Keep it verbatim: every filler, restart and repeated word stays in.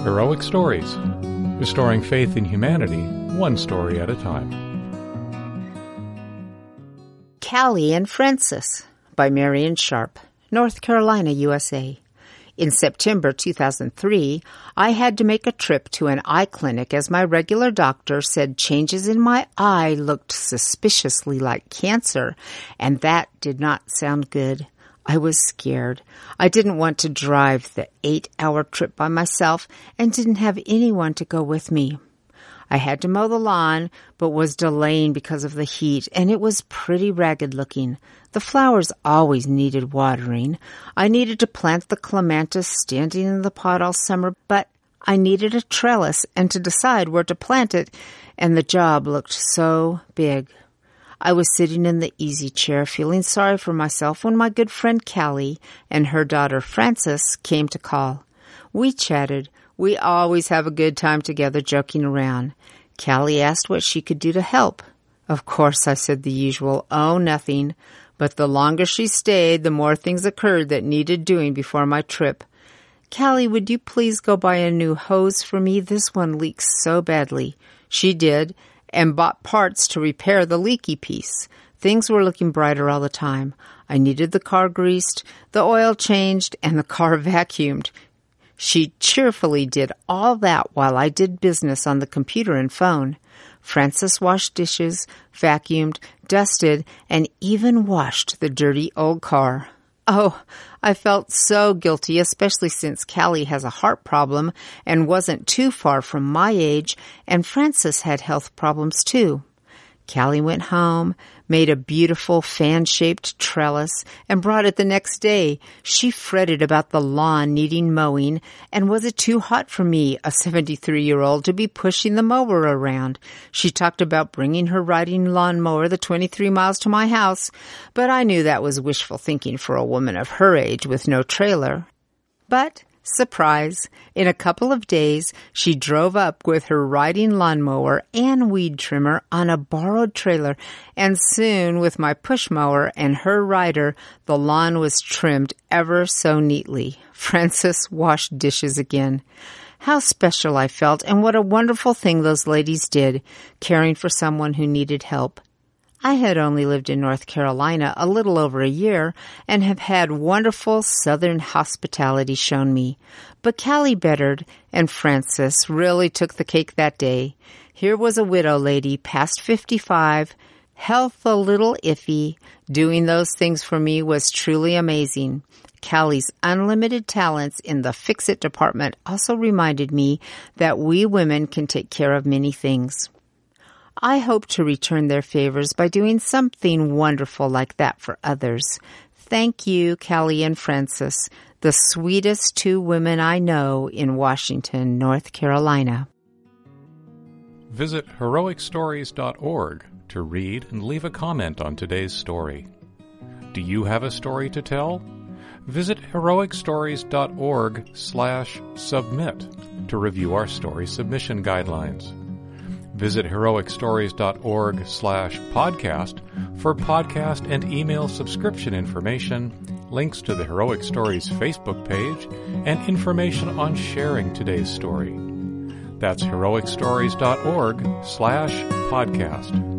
Heroic Stories, restoring faith in humanity, one story at a time. Callie and Francis by Marion Sharp, North Carolina, U S A. In September two thousand three, I had to make a trip to an eye clinic as my regular doctor said changes in my eye looked suspiciously like cancer, and that did not sound good. I was scared. I didn't want to drive the eight-hour trip by myself and didn't have anyone to go with me. I had to mow the lawn, but was delaying because of the heat, and it was pretty ragged looking. The flowers always needed watering. I needed to plant the clematis standing in the pot all summer, but I needed a trellis and to decide where to plant it, and the job looked so big. I was sitting in the easy chair feeling sorry for myself when my good friend Callie and her daughter Frances came to call. We chatted. We always have a good time together joking around. Callie asked what she could do to help. Of course, I said the usual, oh, nothing. But the longer she stayed, the more things occurred that needed doing before my trip. Callie, would you please go buy a new hose for me? This one leaks so badly. She did, and bought parts to repair the leaky piece. Things were looking brighter all the time. I needed the car greased, the oil changed, and the car vacuumed. She cheerfully did all that while I did business on the computer and phone. Frances washed dishes, vacuumed, dusted, and even washed the dirty old car. Oh, I felt so guilty, especially since Callie has a heart problem and wasn't too far from my age, and Frances had health problems too. Callie went home, made a beautiful fan-shaped trellis, and brought it the next day. She fretted about the lawn needing mowing, and was it too hot for me, a seventy-three-year-old, to be pushing the mower around? She talked about bringing her riding lawnmower the twenty-three miles to my house, but I knew that was wishful thinking for a woman of her age with no trailer. But surprise! In a couple of days, she drove up with her riding lawnmower and weed trimmer on a borrowed trailer, and soon, with my push mower and her rider, the lawn was trimmed ever so neatly. Frances washed dishes again. How special I felt, and what a wonderful thing those ladies did, caring for someone who needed help. I had only lived in North Carolina a little over a year and have had wonderful Southern hospitality shown me. But Callie bettered, and Frances really took the cake that day. Here was a widow lady past fifty-five, health a little iffy. Doing those things for me was truly amazing. Callie's unlimited talents in the fix-it department also reminded me that we women can take care of many things. I hope to return their favors by doing something wonderful like that for others. Thank you, Callie and Frances, the sweetest two women I know in Washington, North Carolina. Visit heroic stories dot org to read and leave a comment on today's story. Do you have a story to tell? Visit heroic stories dot org slash submit to review our story submission guidelines. Visit heroic stories dot org slash podcast for podcast and email subscription information, links to the Heroic Stories Facebook page, and information on sharing today's story. That's heroic stories dot org slash podcast.